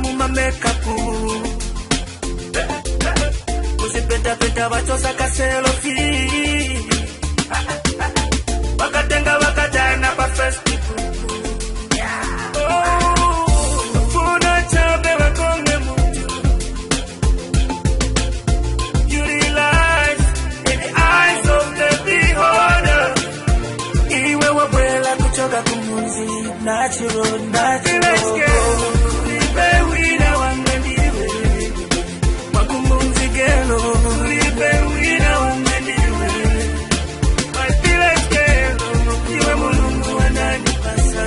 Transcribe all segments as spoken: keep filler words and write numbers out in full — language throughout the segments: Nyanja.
muma makeup Usipeta peta bachosa kaselo fi Wakatenga wakajana pa festival Natural, natural. Lipe wina wanganiwe. Makumunzi gelo. Lipe wina wanganiwe. Mapile gelo. Iwe mulungu wanani pasa.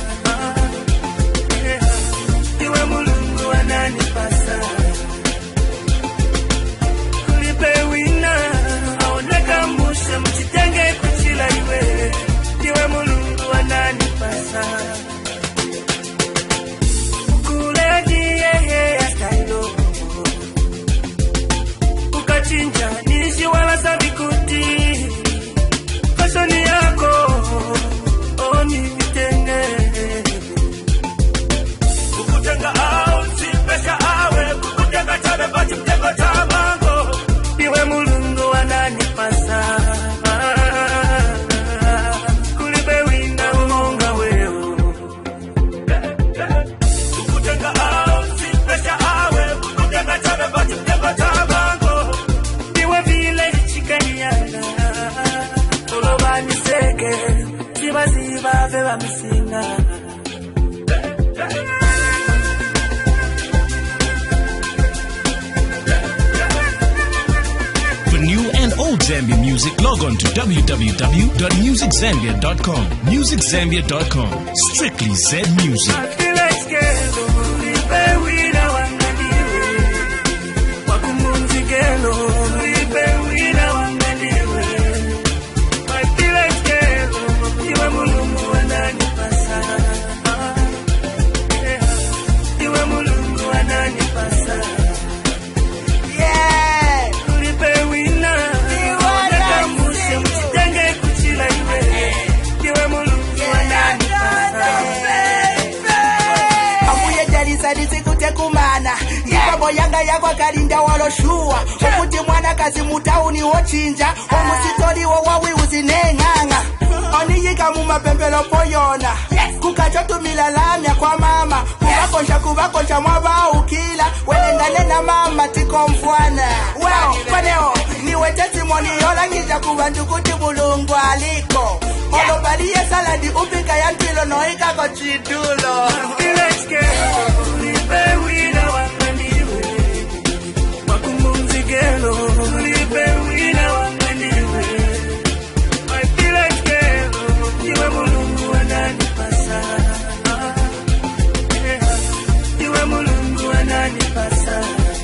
Iwe mulungu wanani pasa. Lipe wina. Aoneka musha mchitenge kuchila iwe. Iwe mulungu wanani pasa. Ukachinja nishi wala sabikuti Fasoni yako Oni vitenge Kukutenga au Sipesha awe Kukutenga chabe Bachi mtengo tamango Iwe mulungu wanani pasa Kulipe wina umonga weo Kukutenga au Sipesha awe Kukutenga chabe Bachi mtengo tamango Ziba ziba veba misinga For new and old Zambia music, log on to w w w dot music zambia dot com. music zambia dot com. Strictly Z music. Yanga yakwa kalinda waloshua Okuti mwana kazi mutauni wochinja Omusitoli wo wawi uzinenganga Oniyika mumapembelo poyona Kukachotu milalamya kwa mama Kubakonsha kubakonsha mwaba ukila Welengane na mama tiko mfwana Wow, kwaneo niwe testimony yola ngija kubandukuti bulungu aliko Olobaliye saladi upika ya ntilo noika kochidulo Ilechke, lipe wina wanganiwe Makumunzi gelo, lipe wina wanganiwe Maipile gelo, iwe mulungu wanani pasa Iwe mulungu wanani pasa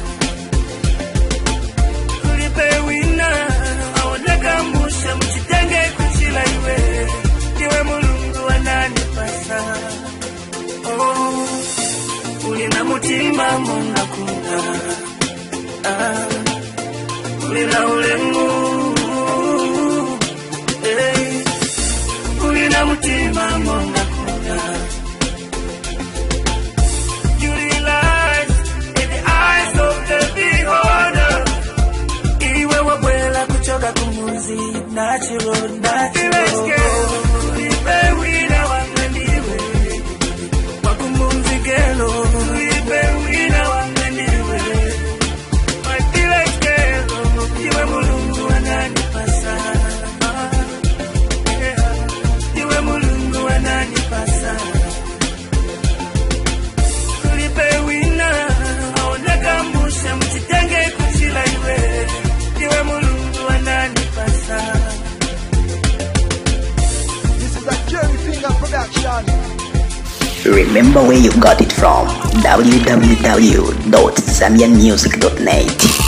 Lipe wina, aoneka musha mchitenge kuchila iwe Iwe mulungu wanani pasa Oh, ulina mutima mona kuna Ah, ulina ulemu Hey, ulina mutima mona kuna You realize in the eyes of the beholder Iwe wabwela kuchoka kumuzi Natural, natural Lipe wina wanganiwe Wakumunzi gelo Lipe wina wanganiwe Maipile gelo Iwe mulungu wanani pasa Iwe mulungu wanani pasa Lipe wina Aoneka musha mchitenge kuchila iwe Iwe mulungu wanani pasa This is a Jerry Finger production. Remember where you got it from. w w w dot zambian music dot net